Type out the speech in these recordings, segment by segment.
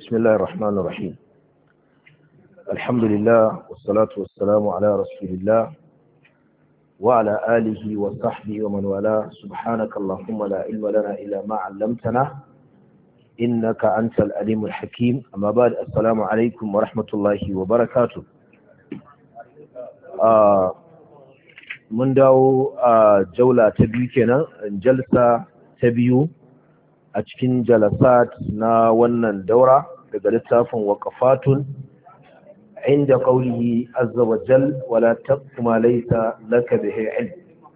بسم الله الرحمن الرحيم. الحمد لله والصلاة والسلام على رسول الله وعلى آله وصحبه ومن والاه. سبحانك اللهم لا علم لنا إلا ما علمتنا إنك أنت العليم الحكيم. أما بعد، السلام عليكم ورحمة الله وبركاته. من داو جولة تبيو كنا جلسة تبيو a cikin jalasat na wannan daura daga littafin waqafatun inda qawlihi azza wa jal wala taqfu ma laysa laka bihi ilm.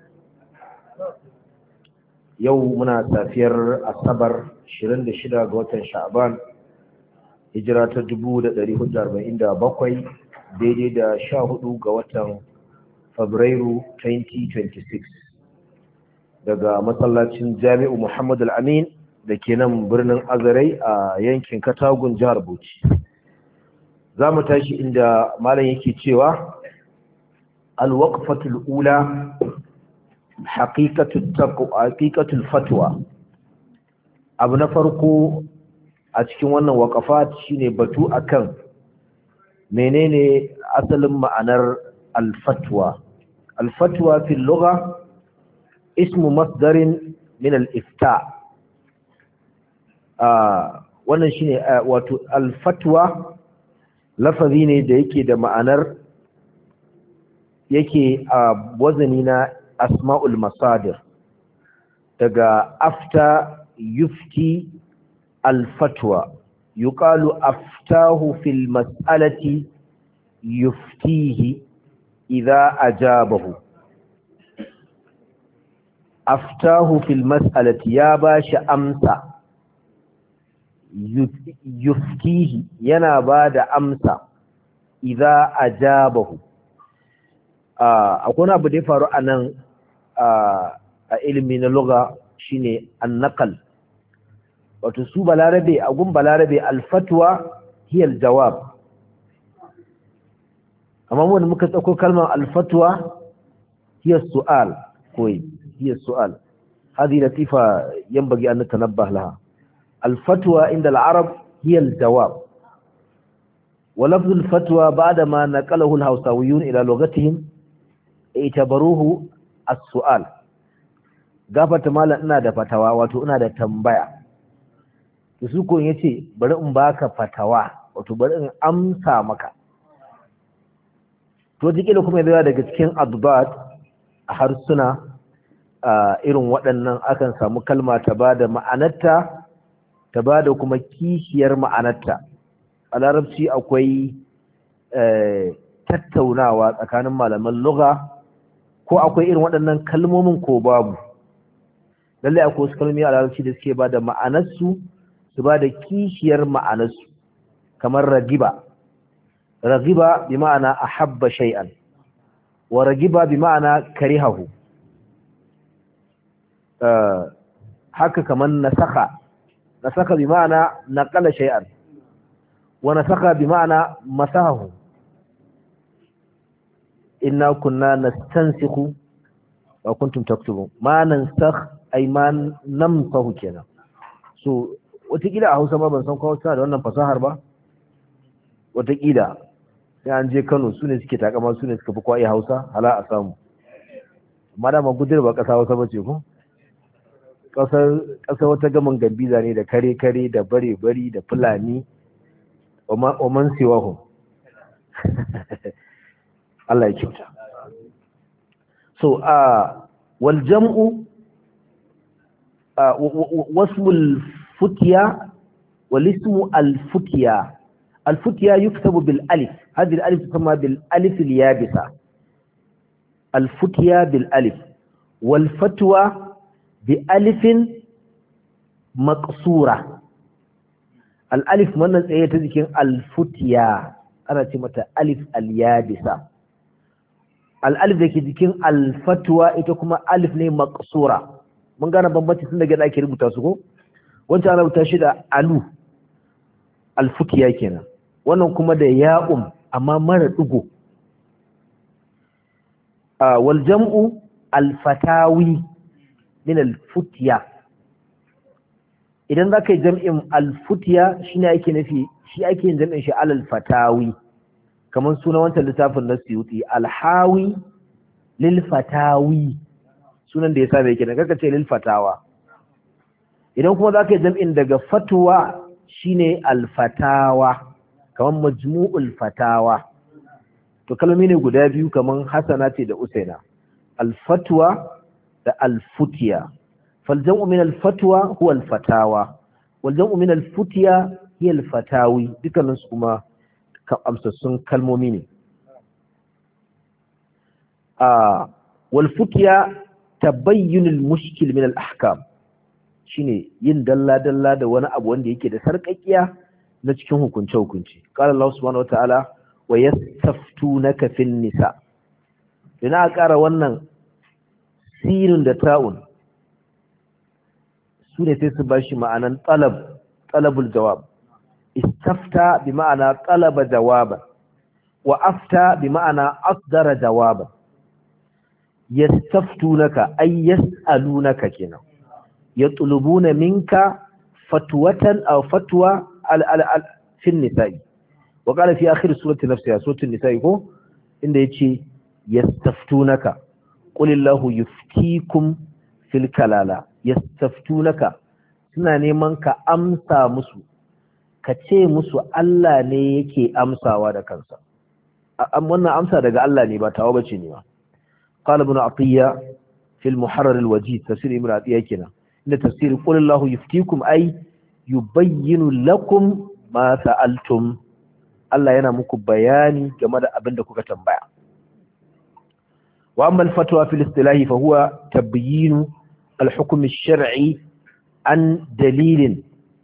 Yau muna safiyar asabar 26 ga watan sha'ban hijira ta 1447 daidai da 14 ga watan fabrairu 2026 daga masallacin jami'u Muhammad al-Amin da ke nan birnin Azarai a yankin Katagun jihar Bauchi. Za mu tashi inda malam yake cewa al-waqfatul ula haqiqatul fatwa. Abu na farko a cikin wannan waqafat shine batu akan menene asalin ma'anar al-fatwa. Al-fatwa fil lugha ismu masdarin min al-ifta'. Wannan shine wato al-fatwa lafazi ne da yake da ma'anar yake a wazani na asma'ul masadir daga afta yufti al-fatwa, yuqalu aftahu fil mas'alati yuftihi idha ajabahu. Aftahu fil mas'alati, ya bashi amsa, yuftihi yana ba da amsa idza ajabahu. Akwai wani abu da ya faru a nan a ilimi na lugha shine an-naqal. Wato su balarabe, a gun balarabe alfatwa hiya al-jawab, amma mu da muka tsako kalmar alfatwa hiya su'al ko hiya su'al. Hadi latifa yanbaghi an natanabbah laha. الفتوى عند العرب هي الجواب، ولفظ الفتوى بعدما نقله الهوساويون إلى لغتهم اعتبروه السؤال. gafata malam ina da fatawa, wato ina da tambaya. su ko yace bari in baka fatawa, wato bari in amsa maka. to dikile kuma yana daga cikin adbat a harsuna irin waɗannan akan samu kalma ta bada ma'anarta ta ba da kuma kishiyar ma'anarta. A larabci akwai tattaunawa tsakanin malaman lugha, ko akwai irin waɗannan kalmomin ko babu. Lallai akwai wasu kalmomi a larabci da suke ba da ma'anarsu su ba da kishiyar ma'anarsu, kamar ragiba. Ragiba bi ma'ana ahabba shay'an, wa ragiba bi ma'ana karihahu. Haka kamar nasakha. نسخ بمعنى نقل شيئا، ونسخ بمعنى مسحه. إنا كنا نستنسخ وكنتم تكتبون. ما ننسخ أي ما نمسه كنا. wataƙila a Hausa ma ban san kawai suna da wannan fasahar ba. Wataƙila sai an je Kano su ne suke takama, su ne suka fi kwaye Hausa, hala a samu. Amma da ma gudur ba ƙasa Hausa ba ce ko? ƙasar wata gaman gambiza ne da kare-kare da bare-bari da fulani oman siwahu. Allah ya kyauta. So wal jam'u wasmul futiya wal ismu al futiya. Al futiya yuktabu bil alif, hadhihi al alif tusamma bil alif al yabisa. Al futiya bil alif, wal fatwa bi alifin maqsura. al-alif wannan tsaye ta jikin al-futiya ana ce mata alif al-yabisa. al-alif dake jikin al-fatwa ita kuma alif ne maqsura. mun gane bambanci tun daga da ake rubuta su ko? wancan ana rubuta shi da alu, al-futiya kenan. wannan kuma da ya'um amma mara digo. wal jam'u al-fatawi min al-futiya. idan zaka yi jam'in al-futiya shine yake nufi shi ake yin jam'in shi alal fatawi kamar sunan wancan littafin na Suyuti alhawi lil fatawi sunan da ya saba yake kaka ce lil fatawa. Idan kuma zaka yi jam'in daga fatwa shine al fatawa kamar majmu'ul fatawa. To kalmomi ne guda biyu kamar Hasana ce da Usaina, al fatwa da al futiya. fal jam'u min al fatwa huwa al fatawa wal jam'u min al futiya hiya al fatawi, dukkanin su kuma amsassun kalmomi ne. wal futiya tabayyunul mushkil min al ahkam, shine yin dalla dalla da wani abu wanda yake da sarƙaƙiya na cikin hukunce hukunci. Qala Allah subhanahu wataala wa yastaftunaka fin nisa. Ina ƙara wannan sinin da ta'un su ne sai su bashi ma'anan talabul jawab. Istafta bi ma'ana talaba jawaba wa afta bi ma'ana asdara jawaba. Yastaftunaka ay yas'alunaka kenan, yatlubuna minka fatwatan aw fatwa fi an-nisa'i. wa qala fi akhir surati nafsiha, suratul nisa'i ko inda yace yastaftunaka qulillahu yuftikum fil kalala. Yastaftunaka suna neman ka amsa musu, ka ce musu Allah ne yake amsawa da kansa. Wannan amsa daga Allah ne ba tawa bace ne ba. قال ابن عطية في المحرر الوجيز تفسير ابن عطية كنا إن تفسير قول الله يفتيكم أي يبين لكم ما سألتم. الله ينامك بياني كما أبندك كتنبع. وأما الفتوى في الاصطلاح فهو تبيين الحكم الشرعي عن دليل،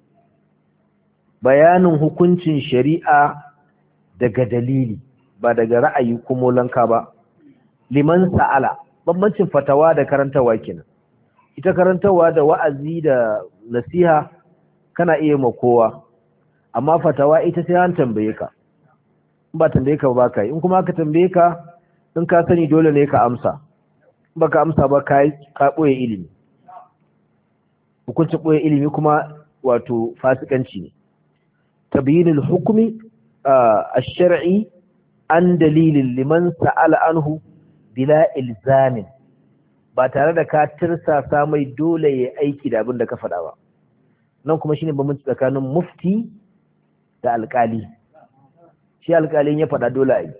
بيان حكم شريعة دق دليل بعد رأيكم ولنكابا. Liman sa'ala, bambancin fatawa da karantawa kenan. Ita karantawa da wa'azi da nasiha kana iya ma kowa, amma fatawa ita sai an tambaye ka. In ba tambaye ka ba kai, in kuma aka tambaye ka in ka sani dole ne ka amsa. In baka amsa ba ka boye ilimi. Hukuncin boye ilimi kuma wato fasikanci ne. Tabyinul hukmi ash-shar'i an dalilin liman sa'ala anhu bila ilzamin, ba tare da ka tirsasa mai dole ya aiki da abin da ka faɗa ba. Nan kuma shine bambanci tsakanin mufti da alƙali. Shi alƙalin ya faɗa dole a yi,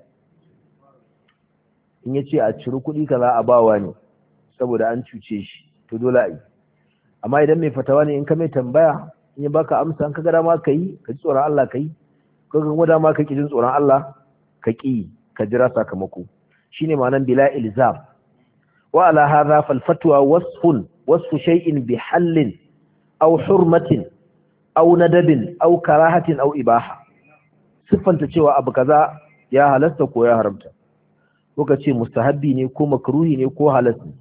in ya ce a ciri kuɗi kaza a bawa ne saboda an cuce shi to dole a yi. Amma idan mai fatawa ne in ka mai tambaya in ya baka amsa, in ka ga dama ka yi, ka ji tsoron Allah ka yi, ko ka ga dama ka ki jin tsoron Allah ka ki, ka jira sakamako. shine ma'anan bila ilzam. wa ala hadha fal fatwa wasfu shay'in bi hallin aw hurmatin aw nadabin aw karahatin aw ibaha. siffanta cewa abu kaza ya halasta ko ya haramta, ko ka ce mustahabbi ne ko makruhi ne ko halal ne.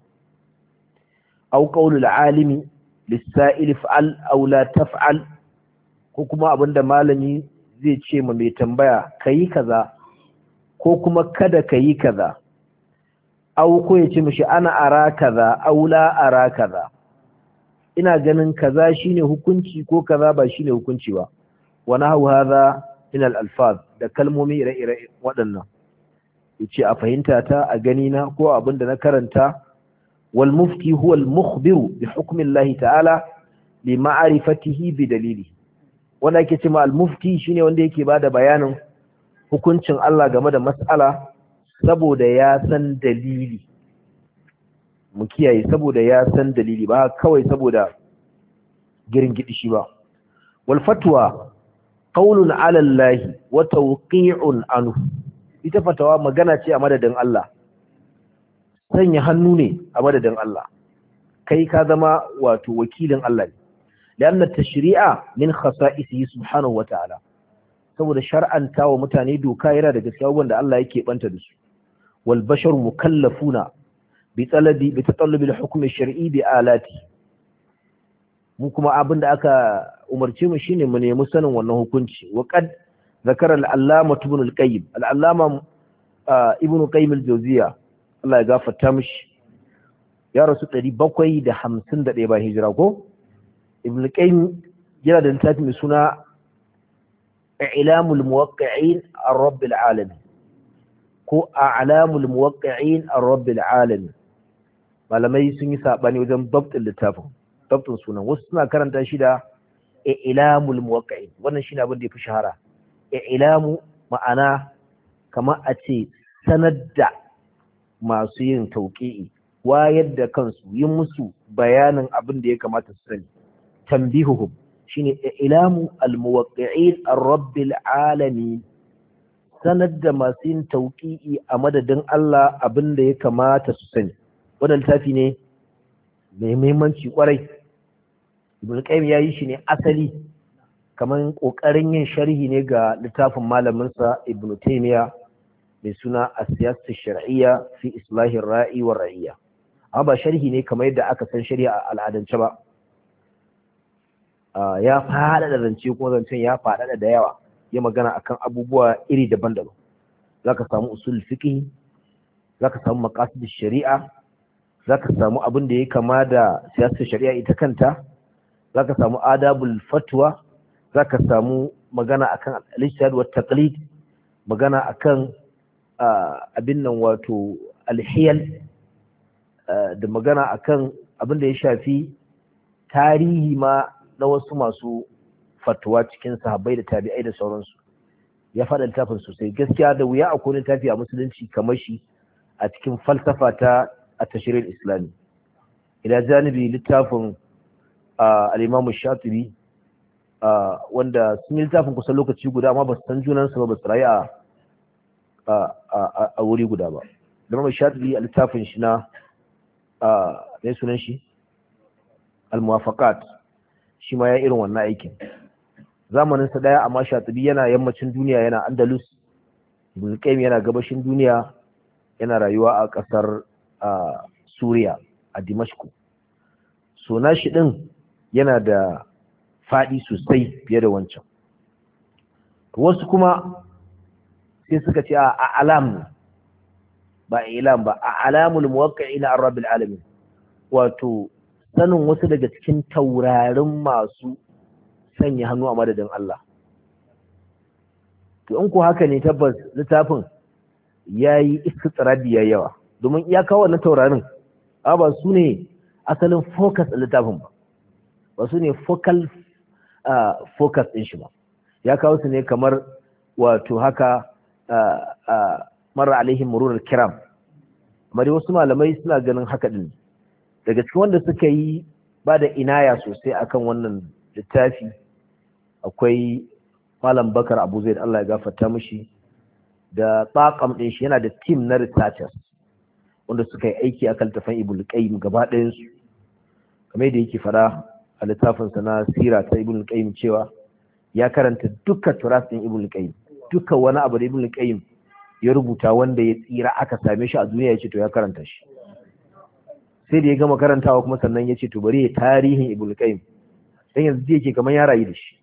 aw qawlul alimi lis-sa'il fa'al aw la taf'al, ko kuma abinda malami zai ce ma mai tambaya kai kaza ko kuma kada kayi kaza. Au ko ya ce mishi ana ara kaza aw la ara kaza, ina ganin kaza shine hukunci ko kaza ba shine hukunci ba. wa nahu hadha min al-alfaz, da kalmomi ire-ire waɗannan. yace a fahimta ta, a gani na, ko abinda na karanta. wal mufti huwa al-mukhbiru bi hukmi Allah ta'ala li ma'rifatihi bi dalili. wanda yake cewa al-mufti shine wanda yake bada bayanin hukuncin Allah game da mas'ala saboda ya san dalili. Mu kiyaye, saboda ya san dalili, ba kawai saboda girin gidi shi ba. wal fatwa qawlun 'ala Allah wa tawqi'un anhu. ita fatawa magana ce a madadin Allah, sanya hannu ne a madadin Allah, kai ka zama wato wakilin Allah ne. lianna tashri'a min khasa'isihi subhanahu wa ta'ala, saboda shar'anta wa mutane doka yana daga cikin abubuwan da Allah yake banta da su. wal basharu mukallafuna bi tatallabi al-hukm ash-shar'i bi alati. mu kuma abin da aka umarce mu shine mu nemi sanin wannan hukunci. wa qad zakara al-allama ibn al-qayyim, al-allama ibn qayyim al-jawziyya, Allah ya gafarta mishi, ya rasu 751 bayan hijira ko. ibn qayyim yana da littafi mai suna i'lamul muwaqqi'in ar-rabbil alamin ko a'lamul muwaqqi'in ar-rabbil alamin. Malamai sun yi sabani wajen babtin littafin, babtin sunan. Wasu suna karanta shi da i'lamul muwaqqi'in, wannan shine abin da yafi shahara. I'lamu ma'ana kamar a ce sanar da masu yin tauqi'i, wayar da kansu, yin musu bayanin abin da ya kamata su sani. Tambihuhum shine i'lamu al-muwaqqi'in ar-rabbil alamin, sanar da masu yin tauqi'i a madadin Allah abin da ya kamata su sani. Wannan littafi ne mai muhimmanci kwarai. Ibn Qayyim ya yi shi ne asali kamar kokarin yin sharhi ne ga littafin malamin sa Ibn Taymiyyah mai suna as-siyasatu ash-shar'iyya fi islahi ar-ra'i wa ra'iyya. Amma ba sharhi ne kamar yadda aka san shari'a a al'adance ba. Ya faɗa da zance kuma zancen ya faɗa da yawa, ya magana akan abubuwa iri daban-daban. Zaka samu usul fiqh, zaka samu maqasid ash-shari'a, zaka samu abin da ya kama da siyasar shari'a ita kanta, zaka samu adabul fatwa, zaka samu magana akan al-ijtihad wa taqlid, magana akan abin nan wato al-hiyal, da magana akan abin da ya shafi tarihi ma na wasu masu fatwa cikin sahabbai da tabi'ai da sauransu. Ya faɗa littafin sosai. Gaskiya da wuya akwai littafi a musulunci kamar shi a cikin falsafa ta التشريع الإسلامي. إلى جانب littafin al-Imam Shatibi wanda sun yi littafin kusan lokaci guda amma ba su san junansu ba, ba su rayu a wuri guda ba. Imam Shatibi a littafin shi na mai sunan shi al-Muwafaqat, shi ma ya irin wannan aikin. Zamanin sa daya, amma Shatibi yana yammacin duniya, yana Andalus. Ibn Qayyim yana gabashin duniya, yana rayuwa a ƙasar Suriya a Dimashku. So nashi din yana da faɗi sosai fiye da wancan. Wasu kuma sai suka ce a alam ba ilam ba, a alamul muwaqqi'ina ar-rabbil alamin, wato sanin wasu daga cikin taurarin masu sanya hannu a madadin Allah. To in ko haka ne, tabbas littafin yayi istitrabi yawa, domin iya kawo wannan taurarin ba su ne asalin focus a littafin ba su ne focal focus ɗin shi ba. Ya kawo su ne kamar wato haka mara alaihim mururar kiram. Amma dai wasu malamai suna ganin haka ɗin. Daga cikin wanda suka yi ba da inaya sosai akan wannan littafi akwai Malam Bakar Abu Zaid, Allah ya gafarta mishi, da tsakam ɗin shi. Yana da team na researchers wanda suka yi aiki akan littafin Ibn Qayyim gaba ɗayan su, kamar yadda yake fara a littafin sa na sira ta Ibn Qayyim cewa ya karanta duka turas ɗin Ibn Qayyim, duka wani abu da Ibn Qayyim ya rubuta wanda ya tsira aka same shi a duniya, ya ce to ya karanta shi. Sai da ya gama karantawa kuma sannan ya ce to bari ya tarihin Ibn Qayyim, dan yanzu yake kamar ya rayu da shi.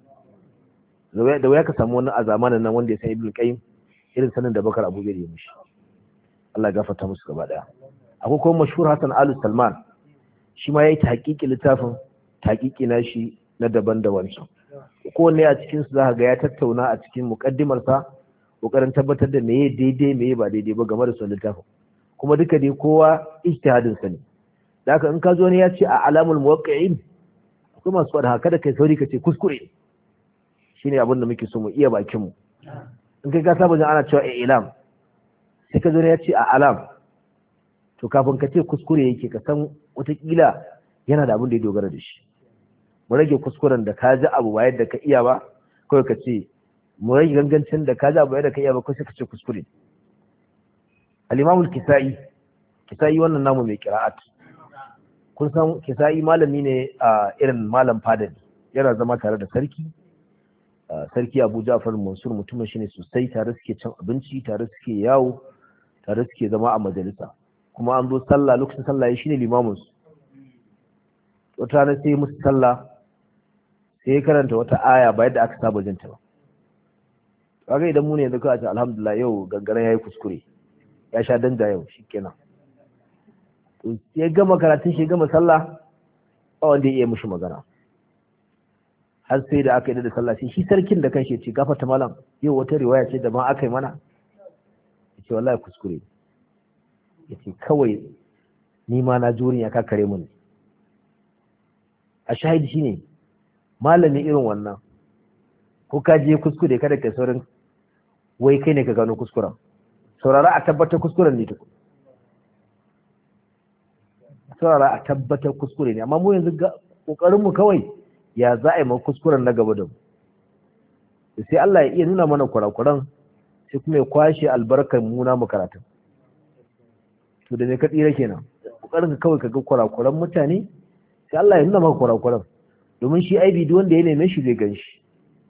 Da waya ka samu wani a zamanin nan wanda ya san Ibn Qayyim irin sanin da Bakar Abu Zaid ya mishi. Allah ya gafarta musu gaba daya. Akwai kuma mashhur Hassan Alu Salman, shi ma yayi tahqiqi littafin, tahqiqi nashi na daban da wancan. Kowanne a cikin su zaka ga ya tattauna a cikin muqaddimar sa kokarin tabbatar da meye daidai meye ba daidai ba game da su littafin. Kuma duka dai kowa ijtihadin sa ne. Da haka in ka zo ne ya ce a alamul muwaqqi'in, akwai masu faɗa haka da kai sauri ka ce kuskure. Shine abin da muke so mu iya bakin mu. In kai ka saba jin ana cewa ilam, sai ka zo ya ce a alam, to kafin ka ce kuskure yake, ka san watakila yana da abin da ya dogara da shi. Mu rage kuskuren da ka ji abu ba yadda ka iya ba, kawai ka ce, mu rage gangancin da ka ji abu yadda ka iya ba, kawai ka ce kuskure. Al-Imamul Kisa'i wannan namu mai qira'at. Kun san Kisa'i malami ne a irin malam fadani, yana zama tare da sarki. Sarki Abu Ja'far Mansur mutumin shi ne sosai, tare suke cin abinci, tare suke yawo, tare suke zama a majalisa. Kuma an zo sallah, lokacin sallah shi ne limamin su. Wata rana sai musu sallah, sai ya karanta wata aya ba yadda aka saba jinta ba. Kaga idan mu ne yanzu ka ce alhamdulillah yau gangaren yayi kuskure, ya sha danja yau shikenan. To sai gama karatun shi, gama sallah, ba wanda ya iya mishi magana. har sai da aka yi da sallah sai shi sarkin da kanshi ya ce gafarta malam yau wata riwaya ce da ma aka yi mana ya ce wallahi kuskure ya ce kawai ni ma na ji wurin ya kakare mun a shahidi shine malami irin wannan ko ka je kuskure kada ka saurin wai kai ne ka gano kuskuren saurara a tabbatar kuskuren ne tukun saurara a tabbatar kuskure ne amma mu yanzu kokarin mu kawai ya za a yi ma kuskuren na gaba da mu sai Allah ya iya nuna mana kurakuran sai kuma ya kwashe albarkar mu na mu karatun to da me ka tsira kenan kokarin ka kawai ka ga kurakuran mutane sai Allah ya nuna maka kurakuran domin shi aibi duk wanda ya neme shi zai gan shi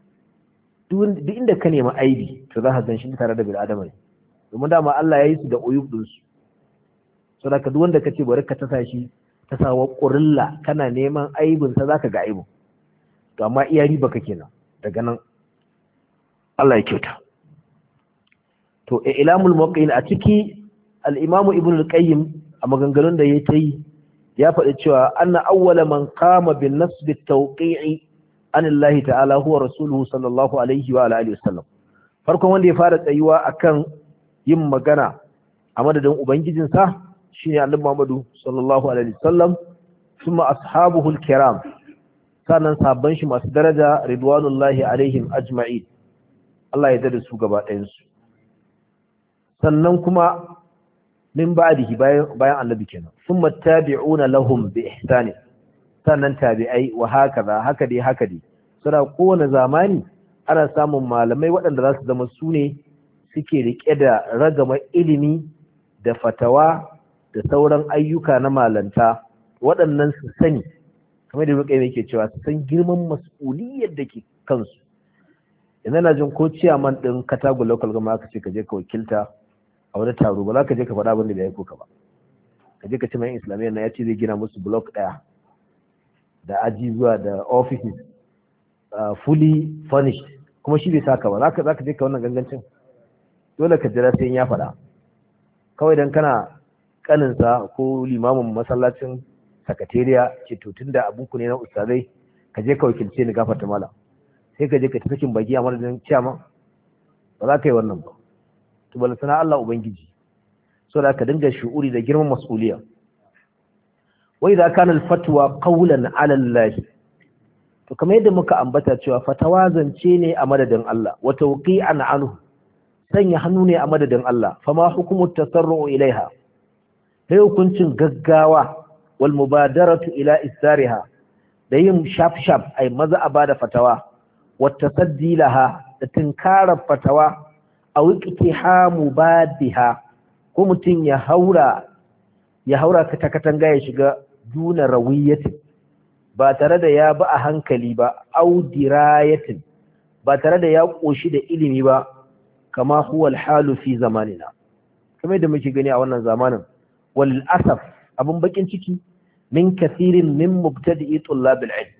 duk inda ka nemi aibi to za ka gan shi tare da bil adama ne domin dama Allah ya yi su da uyub din su saboda duk wanda kace bari ka tasa shi ta sawa ƙurilla kana neman aibin sa zaka ga aibin to amma iya riba ka kenan daga nan Allah ya kyauta to ilamul muwaqqi'in a ciki al-imam ibn al-qayyim a maganganun da yayi tayi ya faɗi cewa anna awwala man qama bin nasb at-tawqi'i an Allah ta'ala huwa rasuluhu sallallahu alaihi wa alihi wasallam farkon wanda ya fara tsayuwa akan yin magana a madadin ubangijinsa shine annabi Muhammadu sallallahu alaihi wasallam kuma ashabuhul kiram sannan sabban shi masu daraja ridwanullahi alaihim ajma'in Allah ya dade su gaba ɗayan su sannan kuma min ba'dihi bayan annabi kenan thumma tabi'una lahum bi ihsani sannan tabi'ai wa haka dai sura kowane zamani ana samun malamai waɗanda za su zama su ne suke rike da ragama ilimi da fatawa da sauran ayyuka na malanta waɗannan su sani kamar da rukai yake cewa su san girman mas'uliyar da ke kansu idan na jin ko ciyaman din Katago local gama aka ce ka je ka wakilta a wani taro ba za ka je ka faɗa abin da bai koka ba ka je ka ce mai islamiyyar na ya ce zai gina musu block ɗaya da aji zuwa da offices fully furnished kuma shi bai saka ba za ka je ka wannan gangancin dole ka jira sai ya faɗa kawai dan kana kaninsa ko limamin masallacin sakatariya ce to tunda abunku ne na ustazai ka je ka wakilce ni gafarta mala sai ka je ka tafi cikin baki a madadin ciyama ba za ka yi wannan ba to bala sana Allah ubangiji so da ka dinga shu'uri da girman mas'uliya wa idza kana al-fatwa qawlan 'ala Allah to kamar yadda muka ambata cewa fatawa zance ne a madadin Allah wa tawqi'an anhu sanya hannu ne a madadin Allah fama hukumu tasarru'u ilaiha sai hukuncin gaggawa wal mubadaratu ila isariha da yin shaf ai maza a bada fatawa wa tasaddi laha da tinkarar fatawa a wiqtiha mubadiha ko mutun ya haura ka katanga ya shiga duna rawiyatin ba tare da ya ba a hankali ba au dirayatin ba tare da ya koshi da ilimi ba kama huwa alhalu fi zamanina kamar yadda muke gani a wannan zamanin wal asaf abun bakin ciki min kathirin min mubtadi'i tullab al-ilm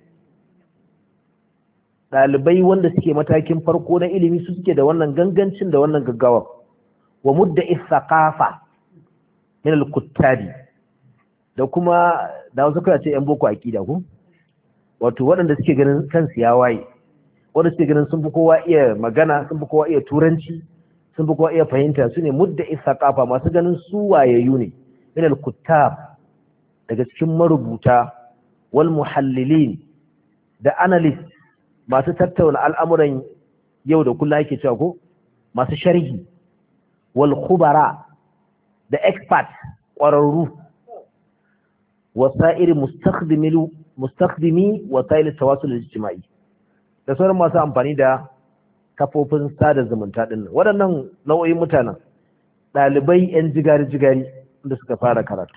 dalibai wanda suke matakin farko na ilimi su suke da wannan gangancin da wannan gaggawa wa mudda'i thaqafa min al-kuttabi da kuma da wasu kai ce yan boko akida ko wato waɗanda suke ganin kansu ya waye wanda suke ganin sun fi kowa iya magana sun fi kowa iya turanci sun fi kowa iya fahimta su ne mudda isaqafa masu ganin su wayayyu ne min al-kuttab daga cikin marubuta wal muhallilin da analyst masu tattauna al'amuran yau da kullum yake cewa ko masu sharhi wal khubara da expert ƙwararru wasa'ir mustakhdimi wasa'il tawasul ijtimai da sauran masu amfani da kafofin sada zumunta din waɗannan nau'o'in mutanen ɗalibai 'yan jigari-jigari da suka fara karatu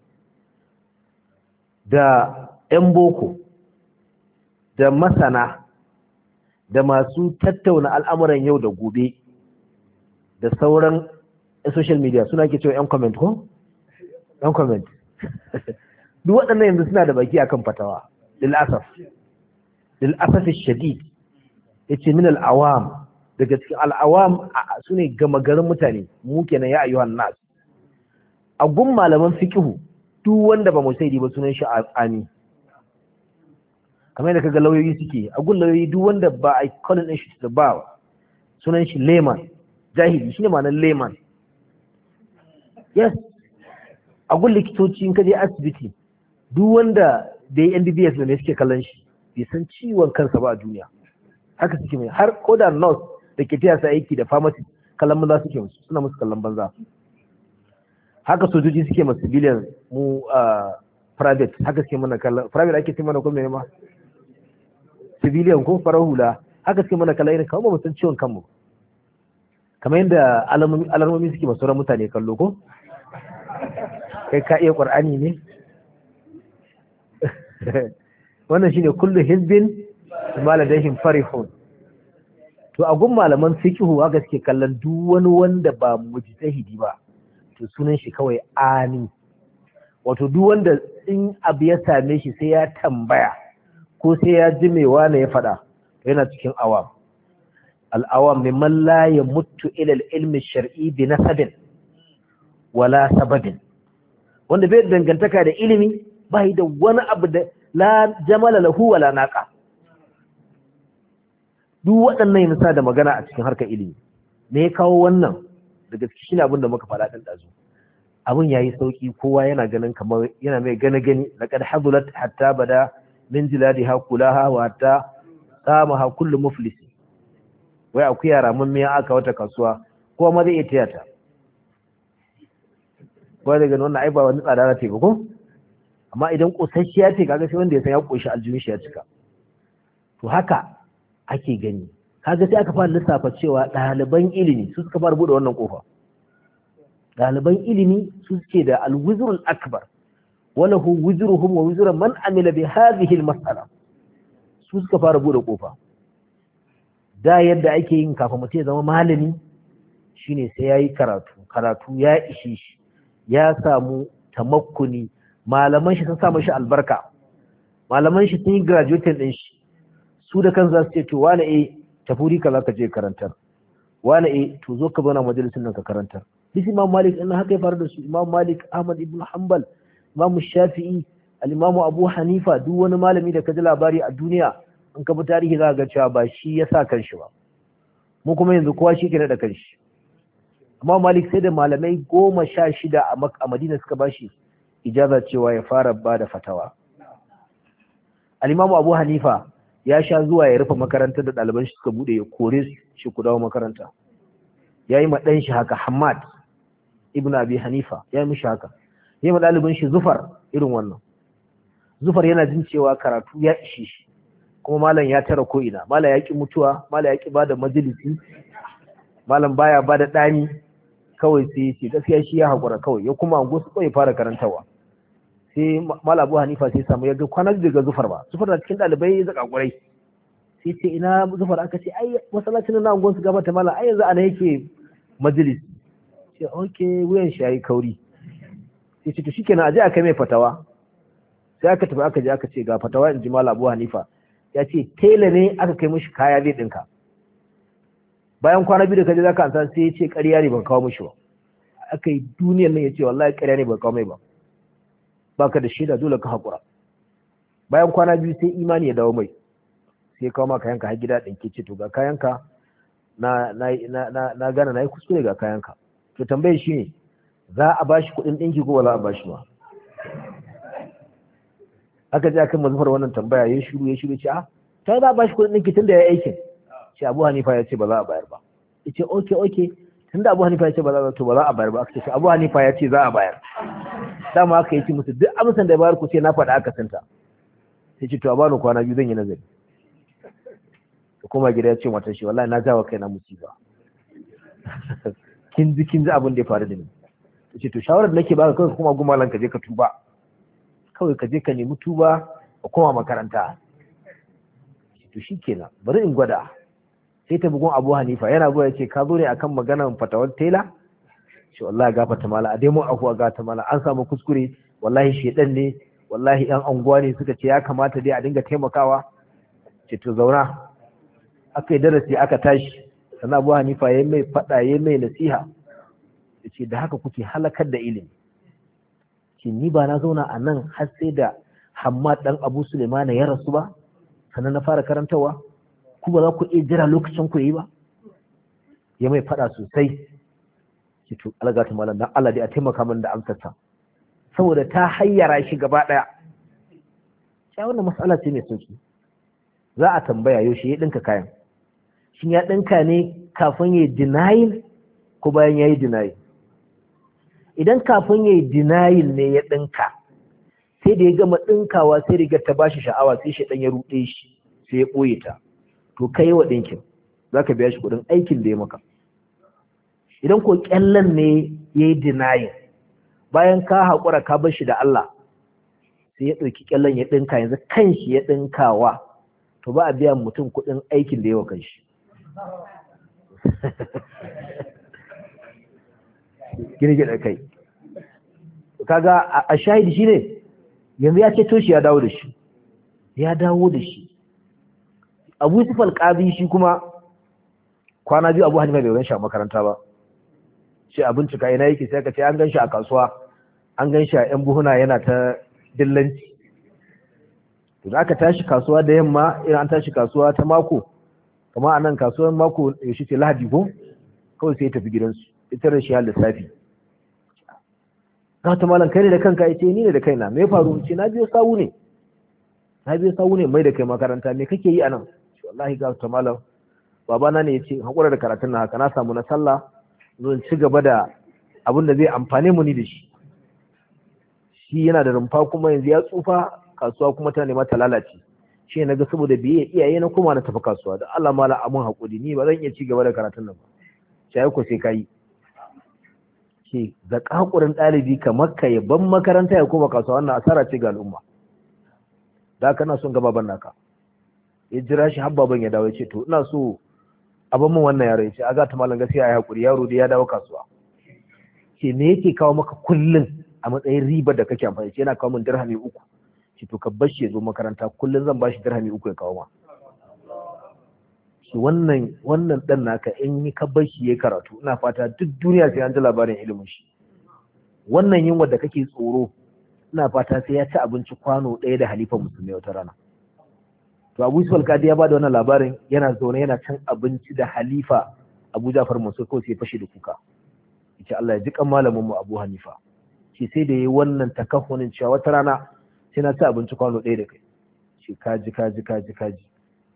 da 'yan boko da masana da masu tattauna al'amuran yau da gobe da sauran social media suna ke cewa 'yan comment ko? 'yan comment duk waɗannan yanzu suna da baki akan fatawa lil'asaf shadid yace min al'awam daga cikin al'awam sune gama garin mutane mu kenan ya ayyuhan nas a gun malaman fiqhu duk wanda ba musaidi ba sunan shi ami kamar yadda kaga lauyoyi suke a gun lauyoyi duk wanda ba a calling din shi da ba sunan shi layman jahili shine ma'anar layman. Yes, a gun likitoci in ka je asibiti duk wanda da ya MBBS ne suke kallon shi bai san ciwon kansa ba a duniya, haka suke mai har ko da nurse da ke taya sa aiki da pharmacy kallon banza suke musu, suna musu kallon banza. Haka sojoji suke masu civilian mu private, haka suke mana kallon private ake ce mana ko mene ma civilian ko farar hula, haka suke mana kallon irin kamar ba mu san ciwon kanmu, kamar yadda alamomi suke masu ran mutane kallo ko kai ka iya Qur'ani ne. Wannan shine kullu hizbin bima ladayhim farihun. To a gun malaman fiqhu haka suke kallon duk wani wanda ba mujtahidi ba to sunan shi kawai ani, wato duk wanda in abu ya same shi sai ya tambaya ko sai ya ji me wane ya faɗa yana cikin awam. Al-awam mimman la yamuttu ila al-ilmi shar'i bi nasabin wala sababin, wanda bai dangantaka da ilimi bai da wani abu da la jamala lahu wala naqa. Duk waɗannan yana sa da magana a cikin harkar ilimi. Me ya kawo wannan? Daga cikin abin da muka faɗa ɗan ɗazu. Abin yayi sauki, kowa yana ganin kamar yana mai gani laqad hadulat hatta bada min jiladiha kulaha wa hatta qamaha kullu muflis. Wai akwai yara mun miya aka wata kasuwa kowa ma zai iya taya ta. Kowa daga wannan ai ba wani tsada na ce ba ko? Amma idan kosasshiya ce kaga sai wanda ya san ya koshi aljihun shi ya cika. To haka ake gani, kaga sai aka fara lissafa cewa ɗaliban ilimi su suka fara bude wannan kofa. Ɗaliban ilimi su suke da al-wizrul akbar wala hu wizruhum wa wizru man amila bi hadhihi al-mas'ala. Su suka fara bude kofa. Da yadda ake yin kafin mutum ya zama malami shine sai yayi karatu ya ishe shi, ya samu tamakkuni, malaman shi sun sa mashi albarka, malaman shi sun yi graduating din shi, su da kan za su ce to wane tafuri ka za ka je karantar, wane to zo ka zauna majalisin nan ka karantar. Bisa Imam Malik ɗin haka ya faru da su, Imam Malik, Ahmad ibn Hanbal, Imam Shafi'i, al-Imam Abu Hanifa, duk wani malami da ka ji labari a duniya in ka bi tarihi za ka ga cewa ba shi ya sa kanshi ba. Mu kuma yanzu kowa shi ke naɗa kanshi. Imam Malik sai da malamai 16 a Madina suka bashi ijaza cewa ya fara ba da fatawa. Al-Imam Abu Hanifa ya sha zuwa ya rufe makarantar da ɗaliban shi suka bude ya kore shi ku dawo makaranta. Ya yi ma ɗan shi haka, Hamad ibn Abi Hanifa ya yi mishi haka. Ya yi ma ɗalibin shi Zufar irin wannan. Zufar yana jin cewa karatu ya ishe shi, kuma malam ya tara ko ina, malam ya ki mutuwa, malam ya ki bada majalisi, malam baya bada ɗani, kawai sai ce gaskiya shi ya haƙura kawai ya kuma ango su kawai fara karantawa. Sai malam Abu Hanifa sai samu ya ga kwanar daga Zufar ba, Zufar na cikin ɗalibai ya zaka ƙurai. Sai ce ina Zufar, aka ce ai masallacin na angon su gaba ta malam ai yanzu ana yake majalis. Ce okay, wuyan shi yayi kauri. Sai ce to shikenan aje aka mai fatawa. Sai aka tafi aka je aka ce ga fatawa in ji malam Abu Hanifa. Ya ce tela ne aka kai mishi kaya zai dinka. Bayan kwana biyu da kaje zaka ansa sai ya ce ƙarya ne ban kawo mishi ba. Aka yi duniyar nan ya ce wallahi ƙarya ne ban kawo mai ba. Baka da shaida dole ka haƙura. Bayan kwana biyu sai imani ya dawo mai. Sai kawo maka kayanka har gida ɗinke ce to ga kayanka na gana na yi kuskure ga kayanka. To tambayar shi ne za a bashi kuɗin ɗinki ko ba za a bashi ba? Aka je aka mazufar wannan tambaya ya shiru ce ta za a bashi kuɗin ɗinki tun da ya yi aikin. Ce Abu Hanifa ya ce ba za a bayar ba. Ya ce okay tun da Abu Hanifa ya ce ba za a bayar ba. Aka ce Abu Hanifa ya ce za a bayar. Dama aka yi ce musu duk amsan da ya bayar ku ce na faɗa aka santa. Sai ce to a bani kwana biyu zan yi nazari. Da kuma gida ya ce mata shi wallahi na jawo kai na musiba. kin ji abin da ya faru da ni. Ya ce to shawarar da nake baka kawai kuma gumalan ka je ka tuba. Kawai ka je ka nemi tuba ka koma makaranta. To shikenan bari in gwada. Sai ta bugun Abu Hanifa yana zuwa yace ka zo ne akan maganar fatawar tela? Shi wallahi gafata mala a dai mun afuwa gata mala an samu kuskure wallahi shedan ne wallahi ɗan anguwa ne suka ce ya kamata dai a dinga taimakawa. Ce to zauna. Aka yi darasi aka tashi sannan Abu Hanifa ya mai faɗa ya mai nasiha ya ce da haka kuke halakar da ilimi. Ce ni ba na zauna a nan har sai da Hammad ɗan Abu Sulemana ya rasu ba, sannan na fara karantawa ku ba za ku iya jira lokacin ku yi ba ya mai fada sosai ki to algata malam dan Allah dai a taimaka min da amsarta saboda ta hayyara shi gaba daya sai wannan mas'ala ce mai sauki za a tambaya yaushe ya dinka kayan shin ya dinka ne kafin ya denial ko bayan yayi denial idan kafin yayi denial ne ya dinka sai da ya gama dinkawa sai riga ta bashi sha'awa sai shi dan ya rude shi sai ya boye ta to kai wa dinkin zaka biya shi kudin aikin da ya maka idan ko kyallan ne yayi denial bayan ka hakura ka bar shi da Allah sai ya dauki kyallan ya dinka yanzu kanshi ya dinkawa to ba a biya mutum kudin aikin da ya wa kanshi girge da kai kaga a shahidi shine yanzu ya ce toshi ya dawo da shi Abu Yusuf al-Qadi shi kuma kwana biyu Abu Hanifa bai gan shi a makaranta ba shi a bincika ina yake sai ka ce an gan shi a kasuwa an gan shi a yan buhuna yana ta dillanci to da aka tashi kasuwa da yamma idan an tashi kasuwa ta mako kamar anan kasuwar mako yaushe ce Lahadi ko kawai sai ya tafi gidansu ita da shi har lissafi ta malam kai ne da kanka yace ni ne da kaina me ya faru ce na biyo sawu ne mai da kai makaranta me kake yi anan wallahi ga ta malam babana ne yace hakura da karatun na haka na samu na sallah zan ci gaba da abin da zai amfane mu ni da shi yana da rumfa kuma yanzu ya tsufa kasuwa kuma ta nema ta lalace shi ne ga saboda biye iyaye na kuma na tafi kasuwa da Allah mala amun hakuri ni ba zan iya ci gaba da karatun nan ba sai ko sai kai ce zakakurin ɗalibi kamar ka ban makaranta ya koma kasuwa wannan asara ce ga al'umma da kana son gaba ban naka ya jira shi habbaban ya dawo ya ce to ina so a ban min wannan yaro ya ce aga ta malam gaskiya ya hakuri yaro da ya dawo kasuwa ce me yake kawo maka kullun a matsayin riba da kake amfani ce yana kawo min dirhami 3 ce to ka bar shi ya zo makaranta kullun zan bashi dirhami 3 ya kawo ma shi wannan dan naka in ni ka bar shi ya karatu ina fata duk duniya sai an ji labarin ilimin shi wannan yunwa da kake tsoro ina fata sai ya ci abinci kwano ɗaya da halifan musulmi wata rana to Abu Yusuf al-Qadi ya bada wannan labarin yana zaune yana cin abinci da halifa Abu Ja'far Mansur ko sai fashi da kuka yace Allah ya ji kan malamin mu Abu Hanifa shi sai da yayi wannan takahhunin cewa wata rana sai na ci abinci kwano ɗaya da kai shi kaji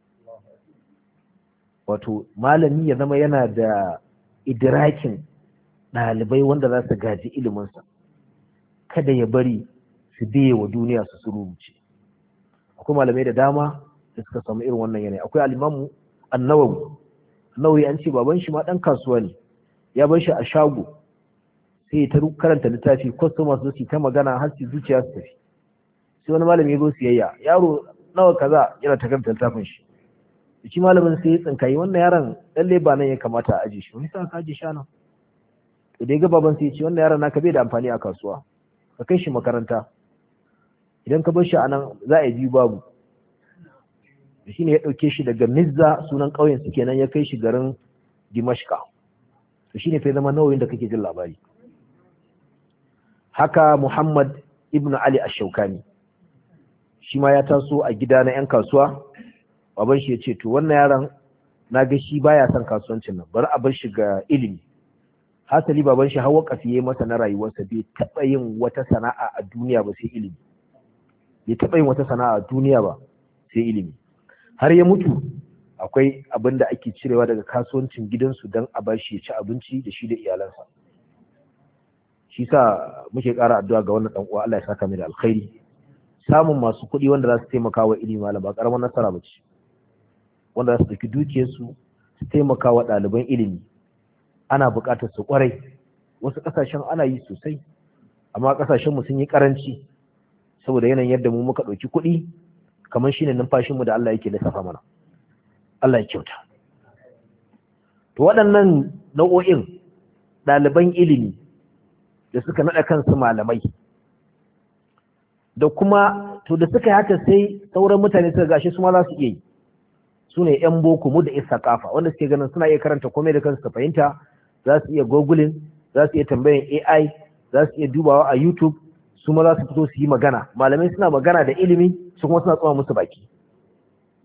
wato malami ya zama yana da idrakin ɗalibai wanda za su gaji iliminsa kada ya bari su biye wa duniya su sururuce akwai malamai da dama da suka samu irin wannan yanayi akwai al-Imam an-Nawawi an ce baban shi ma dan kasuwa ne ya bar shi a shago sai ta karanta littafi customers su ta magana har su zuciya su tafi sai wani malami ya zo siyayya yaro nawa kaza yana ta karanta littafin shi malamin sai ya tsinkayi wannan yaron lalle ba nan ya kamata a aje shi wani sa ka aje shi nan to dai ga baban sai ya ce wannan yaron naka bai da amfani a kasuwa ka kai shi makaranta idan ka bar shi anan za a yi biyu babu shine ya dauke shi daga Mizza sunan ƙauyen su kenan ya kai shi garin Dimashqa to shine fa zama nawayin da kake jin labari haka Muhammad ibn Ali ash-Shawkani shi ma ya taso a gida na 'yan kasuwa baban shi ya ce to wannan yaron na ga shi baya son kasuwancin nan bari a bar shi ga ilimi hasali baban shi hawa kafiye masa na rayuwarsa bai taɓa yin wata sana'a a duniya ba sai ilimi sai ilimi har ya mutu akwai abin da ake cirewa daga kasuwancin gidansu don a bar shi ya ci abinci da shi da iyalansa shi sa muke ƙara addu'a ga wannan dan uwa Allah ya saka mai da alkhairi samun masu kuɗi wanda za su taimaka wa ilimi malam ba ƙaramar nasara ba ce wanda za su ɗauki dukiyarsu su taimaka wa ɗaliban ilimi ana buƙatar su ƙwarai wasu ƙasashen ana yi sosai amma ƙasashenmu sun yi ƙaranci saboda yanayin yadda mu muka ɗauki kuɗi kamar shine numfashinmu da Allah yake lissafa mana Allah ya kyauta to waɗannan nau'o'in ɗaliban ilimi da suka naɗa kansu malamai da kuma to da suka haka sai sauran mutane suka gashi su ma za su iya yi su ne 'yan boko mu da isa kafa wanda suke ganin suna iya karanta komai da kansu su fahimta za su iya googling za su iya tambayan AI za su iya dubawa a YouTube su ma za su fito su yi magana malamai suna magana da ilimi su kuma suna tsoma musu baki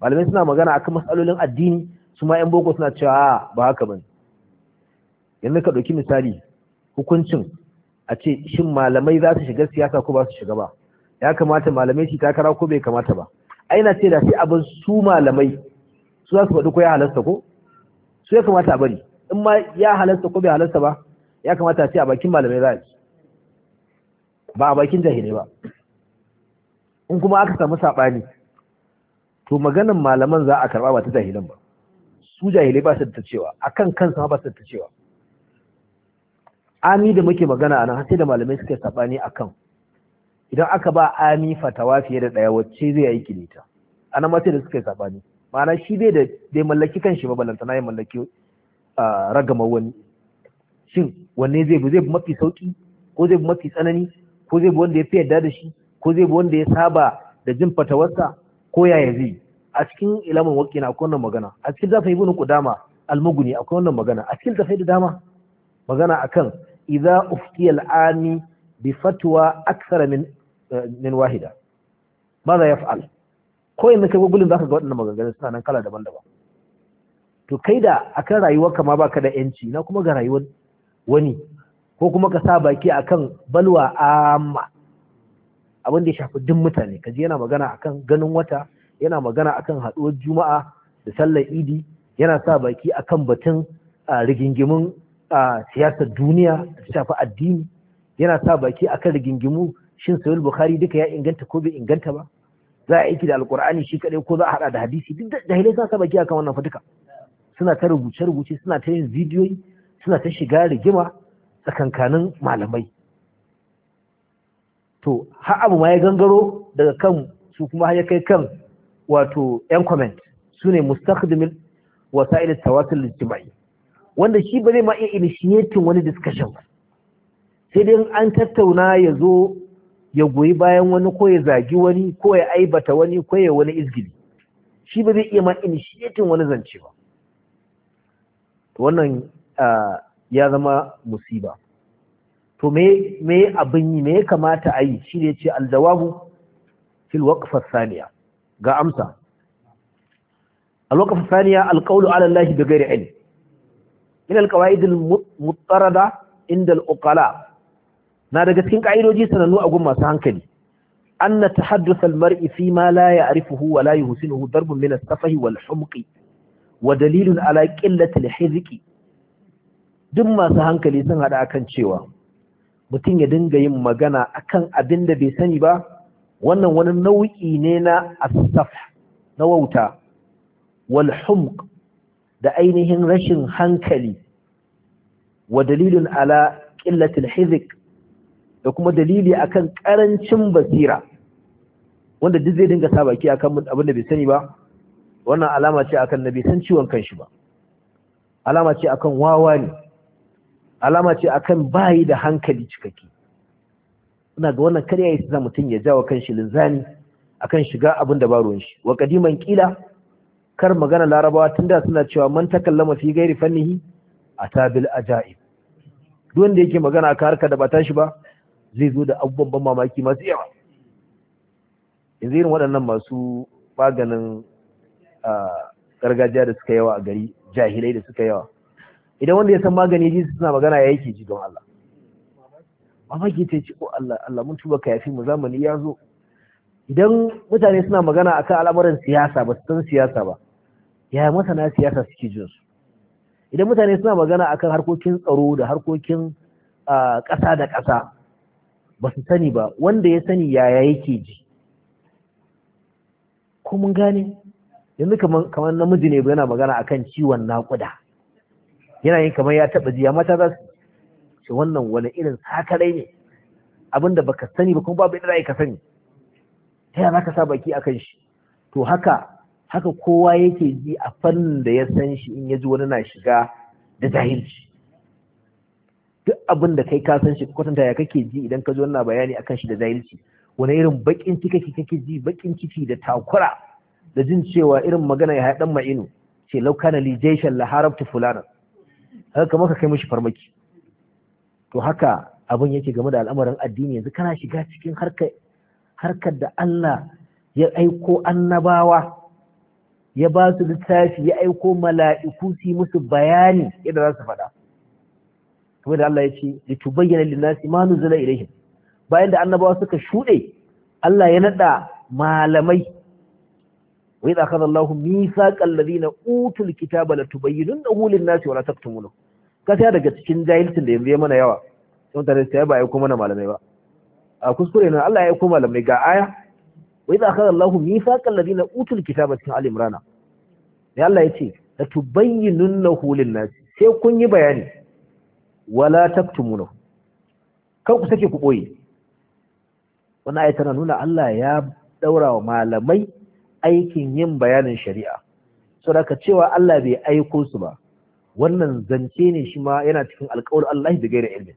malamai suna magana akan matsalolin addini su ma 'yan boko suna cewa ba haka bane. yanzu ka ɗauki misali hukuncin a ce shin malamai za su shiga siyasa ko ba su shiga ba, ya kamata malamai su takara ko bai kamata ba. Aina ce da sai abin su malamai su za su faɗi ko ya halasta ko su ya kamata a bari, in ma ya halasta ko bai halasta ba ya kamata a ce a bakin malamai za a ci ba a bakin jahilai ba. In kuma aka samu saɓani to maganan malaman za a karɓa ba ta jahilan ba, su jahilai ba su da ta cewa akan kansu ma ba su da ta cewa. Ami da muke magana a nan sai da malamai suka saɓani akan idan aka ba ami fatawa fiye da ɗaya wacce zai aiki da ita, ana ma sai da suka yi saɓani. Ma'ana shi bai mallaki kanshi ba, balantana ya mallaki ragamar wani. Shin wanne zai bi mafi sauki ko zai bi mafi tsanani ko zai bi wanda ya fi yarda da shi ko zai bi wanda ya saba da jin fatawarsa ko yaya zai? A cikin ilamin waƙina akwai wannan magana, a cikin zafa ibn qudama al-mughni akwai wannan magana, a cikin zafai da dama magana akan idza uftiya al-ami bi fatwa akthar min wahida maza yaf'al. ko yanzu kai gugulin zaka ga waɗannan maganganun suna nan kala daban-daban. To kai da akan rayuwarka ma baka da yanci na kuma ga rayuwar wani, ko kuma ka sa baki akan balwa amma abin da ya shafi duk mutane, kaji yana magana akan ganin wata, yana magana akan haɗuwar juma'a da sallar idi, yana sa baki akan batun rigingimun siyasar duniya da shafi addini, yana sa baki akan rigingimu shin sahih bukhari duka ya inganta ko bai inganta ba, za a aiki da alkur'ani shi kadai ko za a hada da hadisi. Duk da jahilai sa baki akan wannan fatuka, suna ta rubuce-rubuce, suna ta yin bidiyoyi, suna ta shiga rigima tsakankanin malamai. To har abu ma ya gangaro daga kan su kuma ya kai kan wato yan comment su ne mustakhdimil wasa'il tawasul ijtimai, wanda shi ba zai ma iya initiating wani discussion ba, sai dai an tattauna ya zo ya goyi bayan wani ko ya zagi wani ko ya aibata wani ko ya wani izgili, shi ba zai iya ma initiating wani zance ba. Wannan ya zama musiba. To me abin yi, me ya kamata a yi? Shi ne ce aljawabu fil waqfa thaniya. Ga amsa, al-waqfa thaniya al-qawlu ala Allah bi ghairi ilm min al-qawaid al-muttarada inda al-uqala. Na daga cikin ka'idoji sanannu a gun masu hankali, anna tahadduth al-mar'i fi ma la ya'rifuhu wa la yuhsinuhu darbun min as-safahi wal humqi wa dalilun ala qillati al-hizqi. Duk masu hankali sun hada akan cewa mutum ya dinga yin magana akan abin da bai sani ba, wannan wani nau'i ne na as-saf, na wauta, wal humq da ainihin rashin hankali, wa dalilun ala qillati al-hizq da kuma dalili akan karancin basira, wanda duk zai dinga sa baki akan abin da bai sani ba, wannan alama ce akan bai san ciwon kanshi ba, alama ce akan wawa ne, alama ce akan bayi da hankali cikakke. Ina ga wannan kariya yake sa mutum ya jawo kanshi linzani akan shiga abin da ba ruwan shi. Wa qadiman qila, kar magana larabawa tunda suna cewa man takallama fi ghairi fannihi atabil ajaib. Duk wanda yake magana aka harka da ba tashi ba zai zo da abubuwan ban mamaki masu yawa. Yanzu irin waɗannan masu maganin gargajiya da suka yawa a gari, jahilai da suka yawa, idan wanda ya san magani ji suna magana ya yake ji don Allah, mamaki ta ce ko Allah mun tuba ka yafi mu, zamani ya zo. Idan mutane suna magana akan al'amuran siyasa ba su san siyasa ba, yaya masana siyasa suke jin su? Idan mutane suna magana akan harkokin tsaro da harkokin ƙasa da ƙasa ba su sani ba, wanda ya sani yaya yake ji? Ko mun gane? Yanzu kamar namiji ne yana magana akan ciwon naƙuda, yana yin kamar ya taɓa jiya, mata za su ce wannan wani irin sakarai ne, abinda baka sani ba kuma babu yadda ka sani, ta yana ka sa baki akan shi. To haka kowa yake ji a fannin da ya san shi, in ya ji wani na shiga da jahilci. Duk abin da kai ka san shi, kwatanta ya kake ji idan ka ji wannan bayani akan shi da jahilci, wani irin bakin ciki kake ji, bakin ciki da takura da jin cewa irin magana ya haɗan ma'inu ce laukana lijaishan la harabtu fulana, haka kamar ka kai mishi farmaki. To haka abin yake game da al'amarin addini. Yanzu kana shiga cikin harkar da Allah ya aiko annabawa ya ba su littafi ya aiko mala'iku su musu bayani yadda za su faɗa kuma da Allah ya ce litubayyana lin-nasi ma nuzila ilayhim bayan da annabawa suka shuɗe Allah ya nada malamai wa idza akhadha Allahu mithaqal ladina utul kitaba latubayyinunahu lin-nasi wa la taktumunahu kasa daga cikin jahilcin da yanzu ya mana yawa sai mutane sai ba aiko mana malamai ba a kuskure ne Allah ya aiko malamai ga aya wa idza akhadha Allahu mithaqal ladina utul kitaba cikin al-imrana ya Allah yace latubayyinunahu lin-nasi sai kun yi bayani wala taktumunahu kan ku sake ku boye wannan ayata tana nuna Allah ya daura wa malamai aikin yin bayanin shari'a saboda cewa Allah bai aiko su ba wannan zance ne shi ma yana cikin alƙawarin Allah da gaira ilmi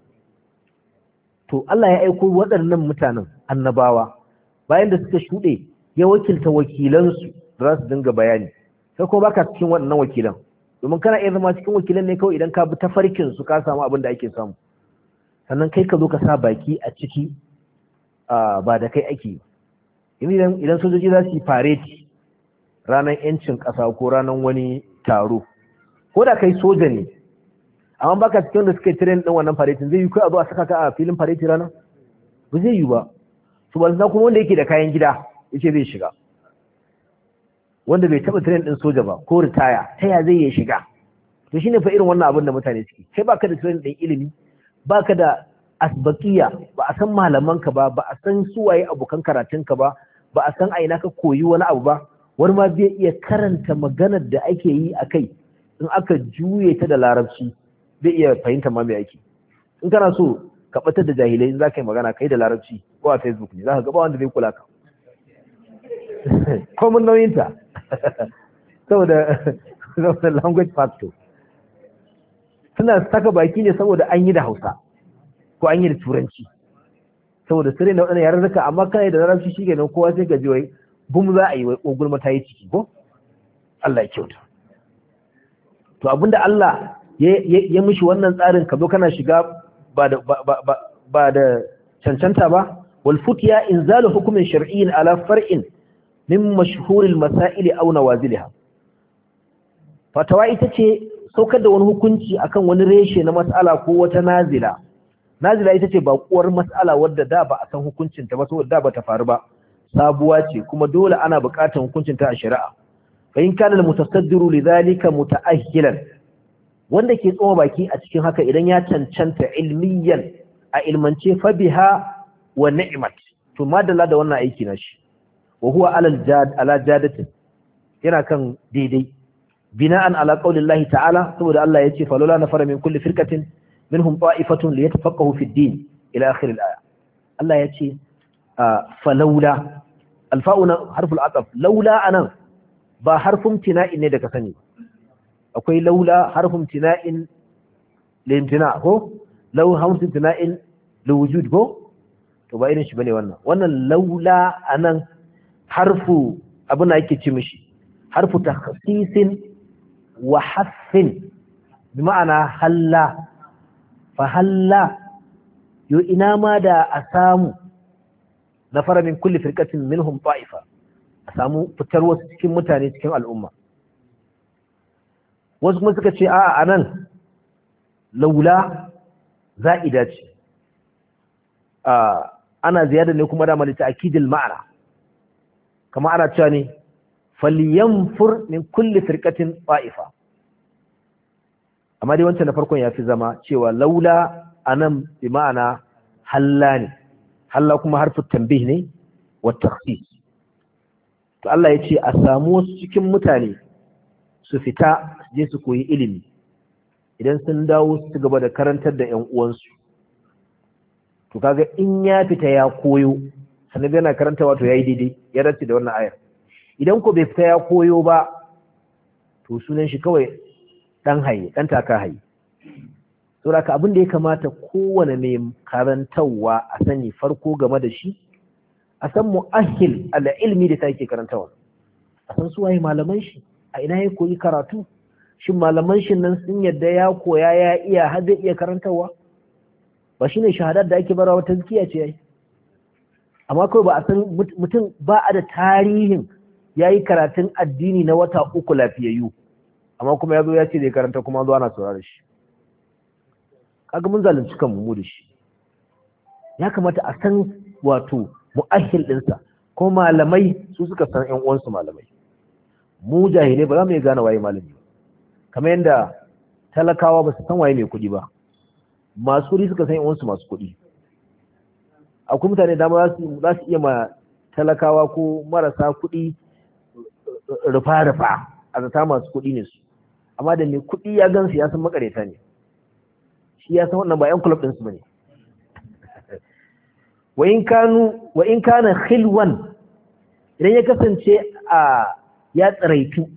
to Allah ya aiko waɗannan mutanen annabawa bayan da suka shuɗe ya wakilta wakilansu da za su dinga bayani sai kuma baka cikin waɗannan wakilan domin kana iya zama cikin wakilan ne kawai idan ka bi tafarkin su ka samu abin da ake samu sannan kai ka zo ka sa baki a ciki ba da kai ake idan sojoji za su yi fareti ranar yancin ƙasa ko ranar wani taro ko da kai soja ne amma baka cikin da suka yi tiren din wannan faretin zai yi kai a zo a saka ka a filin fareti ranar ba zai yi ba su ba kuma wanda yake da kayan gida yace zai shiga wanda bai taba tiren din soja ba ko ritaya ta ya zai yi shiga to shine fa irin wannan abin da mutane suke kai baka da tiren din ilimi baka da asbaqiya ba a san malamanka ba ba a san suwaye abokan karatunka ba ba a san a ina ka koyi wani abu ba wani ma zai iya karanta maganar da ake yi a kai in aka juye ta da larabci zai iya fahimta ma me ake in kana so ka batar da jahilai in za ka yi magana kai da larabci ko a facebook ne za ka gaba wanda zai kula ka komin nauyinta saboda language factor suna saka baki ne saboda an yi da hausa ko an yi da turanci saboda sirri na waɗannan yarurruka amma kana da larabci shi kenan kowa sai gaji wai bum za a yi wai ogulma ta yi ciki ko Allah ya kyauta to abinda Allah ya mishi wannan tsarin ka zo kana shiga ba da cancanta ba wal futiya inzalu hukmin shar'iyyin ala far'in min mashhuril masail aw nawazilha fatawa ita ce saukar da wani hukunci akan wani reshe na mas'ala ko wata nazila ita ce baƙuwar mas'ala wadda da ba a san hukuncinta ba saboda da ba ta faru ba sabuwa ce kuma dole ana buƙatar hukuncinta a shari'a fa in kana al-mutasaddiru lidhalika mutaahhilan wanda ke tsoma baki a cikin haka idan ya cancanta ilmiyan a ilmance fa biha wa ni'mat to madalla da wannan aiki na shi wa huwa ala jadatin yana kan daidai bina'an ala qaulillahi ta'ala saboda Allah yace falula nafara min kulli firqatin minhum ta'ifatun liyatafaqahu fi ad-din ila akhir al-aya Allah yace falawla alfa'una harful ataf laula anan ba harfun tina'in ne da ka sani akwai laula harfun tina'in limtina ko law harfun tina'in liwujud ko to ba irin shi bane wannan laula anan harfu abuna yake ci mishi harfu takhsisin wa haffin bi ma'ana halla fahalla yo ina ma da a samu na fara min kulli firqatin minhum ta'ifa a samu fitar wasu cikin mutane cikin al'umma wasu kuma suka ce a anan laula za'ida ce ana ziyada ne kuma da malita akidil ma'ana kama ana cewa ne falyanfur min kulli firqatin ta'ifa amma dai wancan na farkon ya fi zama cewa laula anan bi ma'ana halla ne halla kuma harfu tambih ne wa takhsis to Allah ya ce a samu wasu cikin mutane su fita je su koyi ilimi idan sun dawo su gaba da karantar da ƴan uwansu to kaga in ya fita ya koyo sannan yana karanta wato yayi daidai ya dace da wannan ayar idan ko bai fita ya koyo ba to sunan shi kawai dan haye dan taka haye saboda ka abin da ya kamata kowane mai karantawa a sani farko game da shi a san mu'ahil ala ilmi da take karantawa a san su waye malaman shi a ina ya koyi karatu shin malaman shi nan sun yadda ya koya ya iya har zai iya karantawa ba shine shahadar da ake barawa tazkiya ce ai amma kawai ba a san mutum ba a da tarihin yayi karatun addini na wata 3 lafiyayyu amma kuma yazo ya ce zai karanta kuma zo ana saurare shi. Kaga mun zalunci kanmu mu da shi. Ya kamata a san wato mu'ahil ɗinsa, ko malamai su suka san ƴan uwansu malamai. Mu jahilai ba za mu iya gane waye malami ba, kamar yadda talakawa ba su san waye mai kuɗi ba, masu kuɗi suka san ƴan uwansu masu kuɗi. Akwai mutane dama za su iya ma talakawa ko marasa kuɗi rufa-rufa a zata masu kuɗi ne su, amma da mai kuɗi ya gansu ya san makareta ne, shi ya san wannan ba ƴan club ɗinsu ba ne. wa in kana khilwan, idan ya kasance ya tsaraitu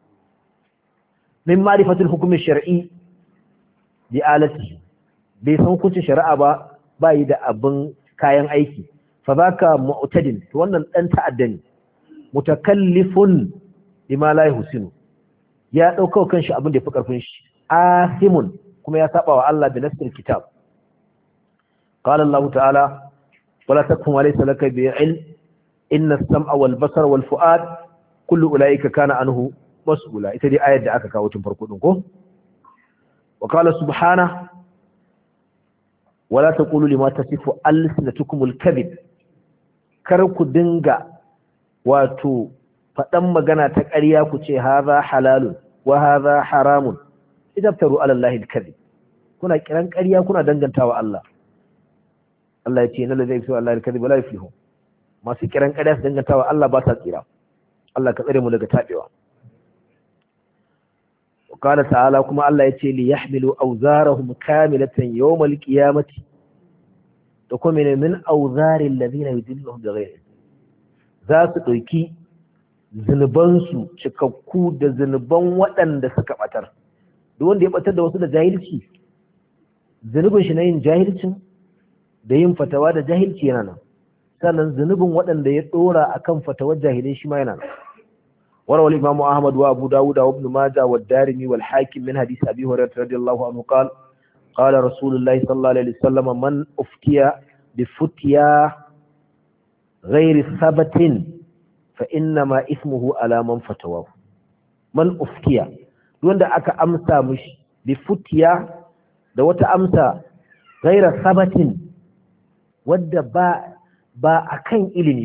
min ma'rifatul hukmi shar'i bi alati, bai san hukuncin shari'a ba yi da abin kayan aiki, fa zaka mu'tadin, to wannan dan ta'adda ne, mutakallifun bima la yuhsinu, ya dauka kanshi abin da yafi karfin shi, asimun kuma ya saba wa Allah da nassil kitab. Qala Allah ta'ala wala takun walaysa laka bi ilm inna as-sam'a wal basara wal fu'ad kullu ulaika kana anhu mas'ula. Ita dai ayar da aka kawo tun farko din ko. Wa qala subhanahu wala taqulu lima tasifu alsinatukum al-kadhib, kar ku dinga wato faɗan magana ta ƙarya ku ce haza halalun wa haza haramun idaftaru ala Allah al-kadhib, kuna kiran ƙarya kuna dangantawa Allah. Allah ya ce na lazai fi Allah al-kadhib wala yuflihu, masu kiran ƙarya su dangantawa Allah ba sa tsira. Allah ka tsare mu daga tabewa. Qala ta'ala, kuma Allah ya ce li yahmilu awzarahum kamilatan yawm al-qiyamati, da kuma min awzari alladhina yudilluhum bighayri, za su dauki zunubansu cikakku da zunuban waɗanda suka batar. Duk wanda ya batar da wasu da jahilci, zunubin shi na yin jahilcin da yin fatawa da jahilci yana nan, sannan zunubin waɗanda ya ɗora akan fatawar jahilai shi ma yana nan. وروى الإمام أحمد وأبو داود وابن ماجه والدارمي والحاكم من حديث أبي هريرة رضي الله عنه قال قال رسول الله صلى الله عليه وسلم من أفتي بفتيا غير ثبت فإنما اسمه على من فتواه. من أفتي دون دا أكا أمسى مش بفتيا دا وتا أمسى غير ثبت ودى با أكين إلمي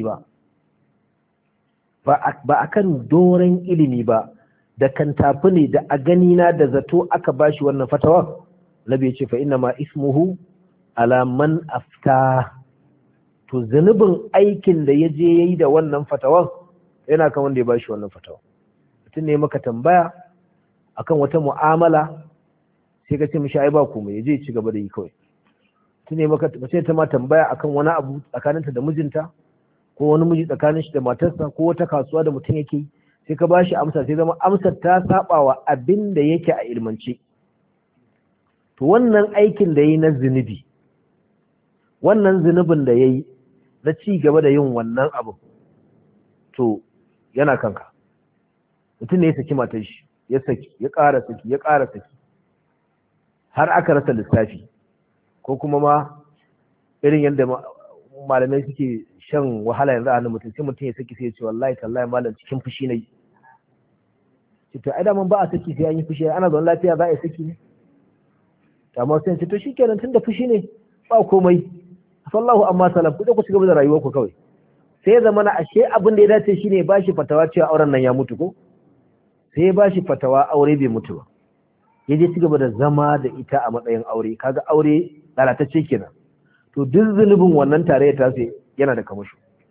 ba a kan doron ilimi ba, da kan tafi ne da a ganina da zato aka bashi wannan fatawa. Nabi ya ce fa inna ma ismuhu ala man afta, to zunubin aikin da ya je yayi da wannan fatawan yana kan wanda ya bashi wannan fatawa. Mutum ne maka tambaya akan wata mu'amala sai ka ce mishi ai ba komai, ya je ci gaba da yi kawai. Mutum ne maka ta ma tambaya akan wani abu tsakaninta da mijinta, ko wani miji tsakanin shi da matarsa, ko wata kasuwa da mutum yake, sai ka bashi amsa sai zama amsar ta saba wa abin da yake a ilmance, to wannan aikin da yayi na zunubi, wannan zunubin da yayi na ci gaba da yin wannan abu, to yana kanka. Mutum ne ya saki matar shi, ya saki, ya ƙara saki, ya ƙara saki, har aka rasa lissafi, ko kuma ma irin yadda malamai suke shan wahala yanzu a mutum, sai mutum ya saki sai ya ce wallahi tallahi malam cikin fushi ne. To ai da man ba a saki sai an yi fushi, ana zaune lafiya za a yi saki ne. Amma sai ce to shikenan tunda fushi ne ba komai, sallahu amma salam, ku ku cigaba da rayuwar ku kawai. Sai ya zama na ashe abin da ya dace shine ba shi fatawa cewa auren nan ya mutu ko? Sai ba shi fatawa aure bai mutu ba. Ya je cigaba da zama da ita a matsayin aure, kaga aure lalatacce kenan. To duk zunubin wannan tare ta sai yana da kamasho.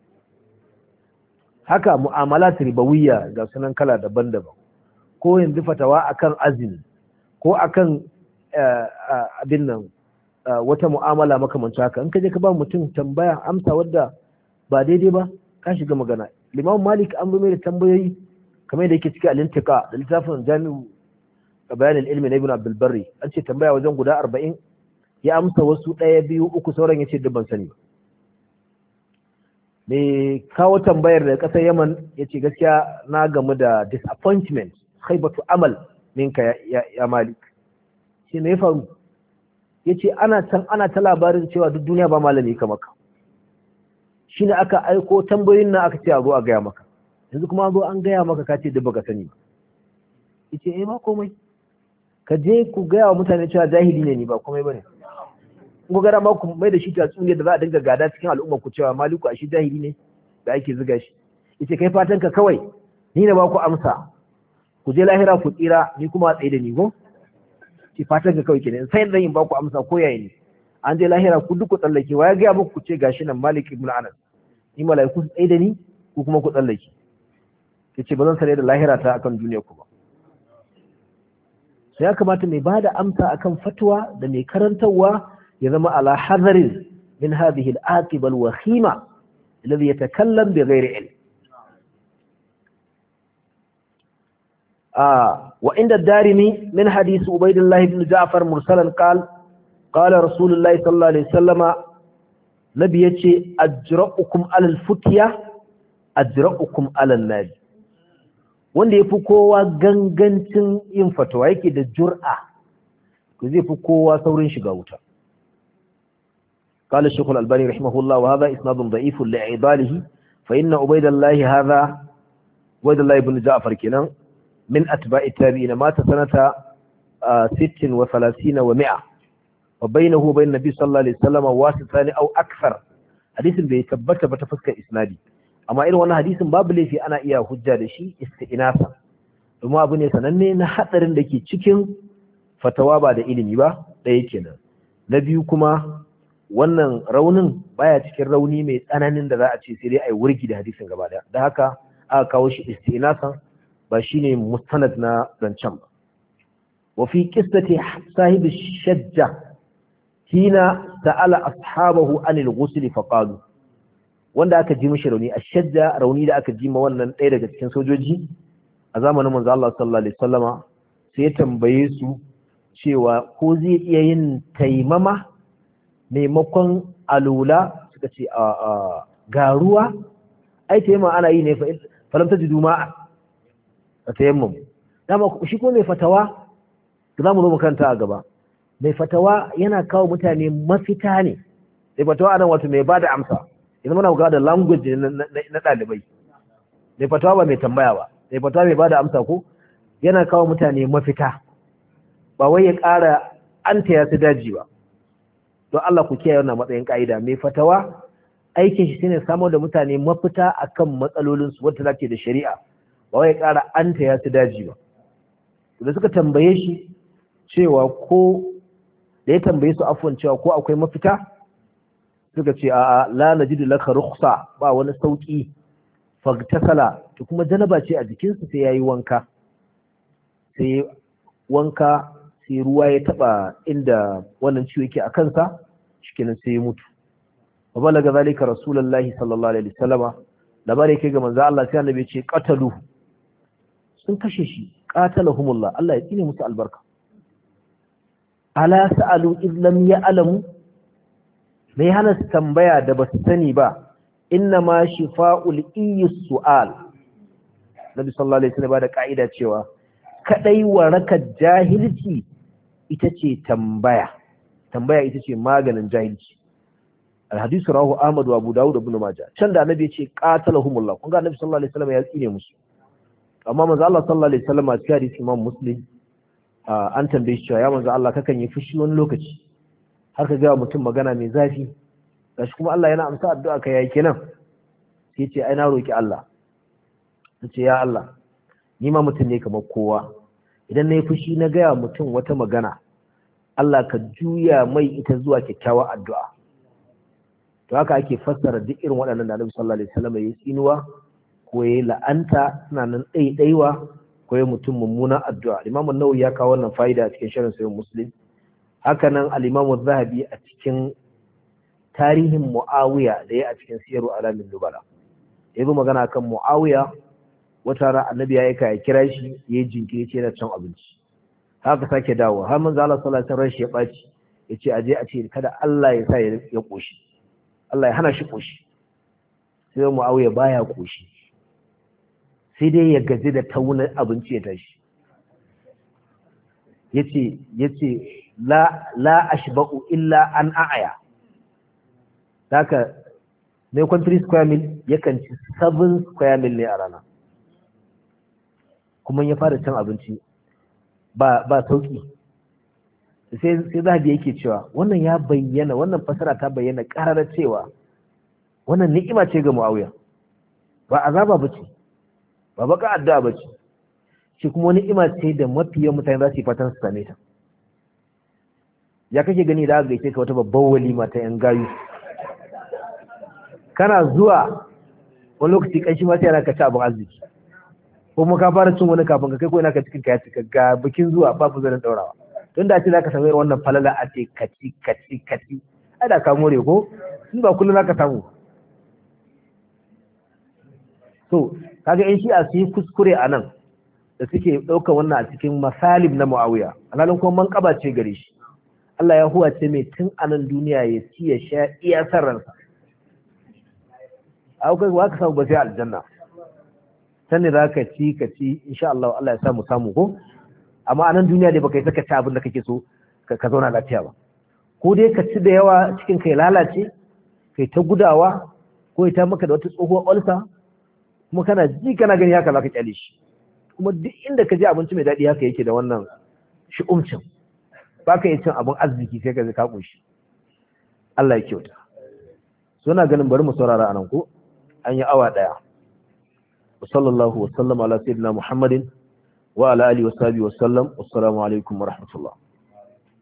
Haka mu'amalat ribawiyya ga sunan kala daban-daban, ko yanzu fatawa akan azumi, ko akan abin nan wata mu'amala makamancin haka, in ka je ka ba mutum tambaya amsa wadda ba daidai ba, ka shiga magana. Imam Malik an bi mai da tambayoyi kamar yadda yake cikin al-Intiqa da littafin Jami'u Bayan al-Ilmi na Ibn Abdul Barri, an ce tambaya wajen guda 40 ya amsa wasu 1, 2, 3, sauran ya ce duk ban sani ba. Me kawo tambayar da ƙasar Yaman ya ce gaskiya na gamu da disappointment, haibatu amal minka ya Malik. Shi ne ya faru? Ya ce ana ta labarin cewa duk duniya ba malami ka maka. Shi ne aka aiko tambayoyin na aka ce a zo a gaya maka. yanzu kuma zo an gaya maka ka ce duk baka sani ba. Yace ba komai, ka je ku gaya wa mutane cewa jahili ne ni ba komai bane. Kun ga ma ku mai da shi tatsuniya da za a dinga gada cikin al'umma ku cewa Maliku a shi jahili ne da ake zuga shi. Yace kai fatan ka kawai ni na ba ku amsa, ku je lahira ku tsira, ni kuma a tsaye da ni go. Ki fatan ka kawai kenan sai zan yi ba ku amsa ko yayi ne. An je lahira ku duk ku tsallake, wa ya ga muku ku ce gashi nan Malik ibn Anas, ni malaiku su tsaye da ni ku kuma ku tsallake. Yace ba zan sare da lahira ta akan duniya ku ba. Sai ya kamata mai bada amsa akan fatwa da mai karantarwa ya zama ala hadarin min hadhihi al-aqiba al-wakhima alladhi yatakallam bighairi ilm. وعند الدارمي من حديث عبيد الله بن جعفر مرسلا قال رسول الله صلى الله عليه وسلم نبي يتي أجرأكم على الفتية أجرأكم على النار. wanda yafi kowa gangancin yin fatawa yake da jur'a to zai fi kowa saurin shiga wuta. قال الشيخ الألباني رحمه الله وهذا إسناد ضعيف لعضاله فإن عبيد الله بن جعفر كنان من أتباع التابعين مات سنة 36 و100 وبينه وبين النبي صلى الله عليه وسلم واسطان أو أكثر. حديث بيثبت بتفسك إسنادي amma irin wannan hadisin babu laifi ana iya hujja da shi isti'nasa, domin abu ne sananne na hadarin da ke cikin fatawa ba da ilimi ba ɗaya kenan. Na biyu kuma wannan raunin baya cikin rauni mai tsananin da za a ce sai dai ai wurgi da hadisin gaba daya, da haka aka kawo shi isti'nasan ba shine mustanad na zancen ba. wa fi qissati sahibi shajja hina sa'ala ashabahu anil ghusl faqalu, wanda aka ji mishi rauni, ashajja rauni da aka ji ma wannan ɗaya daga cikin sojoji a zamanin manzo Allah sallallahu alaihi wasallama, sai ya tambaye su cewa ko zai iya yin taimama maimakon alula. Suka ce ga ruwa, ai taimama ana yi ne fa lam tajidu ma tayammum. Dama shi ko mai fatawa za mu zo mu kanta a gaba, mai fatawa yana kawo mutane mafita ne. Mai fatawa anan wato mai bada amsa, idan muna buƙatar da language na ɗalibai. Mai fatawa ba mai tambaya ba, mai fatawa mai bada amsa ko yana kawo mutane mafita, ba wai ya ƙara an taya su daji ba. Don Allah ku kiyaye wannan matsayin ƙa'ida. Mai fatawa aikin shi shine samar da mutane mafita akan matsalolinsu wanda take da shari'a, ba wai ya ƙara an taya su daji ba. Da suka tambaye shi cewa ko da ya tambaye su afwan cewa ko akwai mafita, suka ce a'a la najidu laka rukhsa, ba wani sauki. Fagtasala, to kuma janaba ce a jikinsa sai yayi wanka, sai wanka sai ruwa ya taba inda wannan ciwo yake a kansa, shikenan sai ya mutu. wa balaga zalika rasulullahi sallallahu alaihi wasallama, labari yake ga manzo Allah sai annabi ya ce qatalu, sun kashe shi, qatalahumullah, Allah ya tsine musu albarka. ala sa'alu id lam ya'lamu, mai hana su tambaya da ba su sani ba. Inna ma shifa'ul iyus su'al. Nabi sallallahu alaihi wasallam da ka'ida cewa kadai warakar jahilci ita ce tambaya. Tambaya ita ce maganin jahilci. Al-hadith rawahu Ahmad wa Abu Dawud da Ibn Majah. Can da Annabi ya ce qatalahumullah, kun ga Annabi sallallahu alaihi wasallam ya tsine musu. Amma manzo Allah sallallahu alaihi wasallam a cikin hadisi Imam Muslim an tambaye shi cewa ya manzo Allah kakan yi fushi wani lokaci har ka ga mutum magana mai zafi, gashi kuma Allah yana amsa addu'a ka yayi kenan. Sai ce ai na roki Allah, nace ya Allah ni ma mutum ne kamar kowa, idan nayi fushi na ga mutum wata magana, Allah ka juya mai ita zuwa kyakkyawar addu'a. To haka ake fassara duk irin waɗannan da Annabi sallallahu alaihi wasallam ya tsinuwa ko ya la'anta, suna nan ɗaiɗaiwa, ko ya mutum mummunan addu'a. Imam an-Nawawi ya kawo wannan fa'ida a cikin sharhin Sahih Muslim. Haka nan al-Imam az-Zahabi a cikin tarihin Muawiya da ya a cikin Siyaru Alamin Nubala, yazo magana kan Muawiya. Wata ran Annabi ya aika ya kira shi, yayi jinkiri ce na cin abinci, haka sake dawo har manzo Allah sallallahu alaihi wasallam ya baci, yace aje a ce kada Allah ya sa ya koshi, Allah ya hana shi koshi. Sai Muawiya baya koshi, sai dai ya gaji da tauna abinci ya tashi. Yace la ashba'u illa an a'aya. Haka mai 3 square mil yakan ci 7 square mil ne a rana. kuma ya fara cin abinci ba sauki sai zahabi yake cewa wannan ya bayyana, wannan fasara ta bayyana ƙarara cewa wannan ni'ima ce ga Muawiya, ba azaba bace, ba baka addu'a bace, shi kuma ni'ima ce da mafiyan mutane za su yi fatan su same ta. Ya kake gani da aka gaishe ka wata babbar walima ta yan gayu, kana zuwa wani lokaci kanshi ma sai yana ka ci abin arziki, ko kuma ka fara cin wani kafin ka kai ko ina ka cikin ka ya cika ga bikin zuwa babu zanen daurawa. Don da ce za ka samu irin wannan falala a ce kaci ai da ka more ko in ba kullum za ka samu. So kaga in shi'a su yi kuskure a nan da suke ɗaukar wannan a cikin masalib na Muawiya, alhalin kuma manƙaba ce gare shi. Allah ya huwace mai tun a nan duniya ya ci ya sha iya san ransa, a kai wa ka samu ba sai aljanna can ne za ka ci insha Allah Allah ya samu ko, amma a nan duniya dai baka yi saka ci abin da kake so ka zauna lafiya ba, ko dai ka ci da yawa cikin kai lalace kai ta gudawa, ko ita maka da wata tsohuwar ulsa kuma kana ji kana gani haka za ka kyale shi, kuma duk inda ka je abinci mai daɗi haka yake da wannan shi'umcin, ba ka yi cin abin arziki sai ka zai ka ƙunshi. Allah ya kyauta. Suna ganin bari mu saurara anan ko an yi awa ɗaya. Sallallahu wa sallam ala sayyidina Muhammadin wa ala alihi wa sahbihi wa sallam. Assalamu alaikum wa rahmatullah.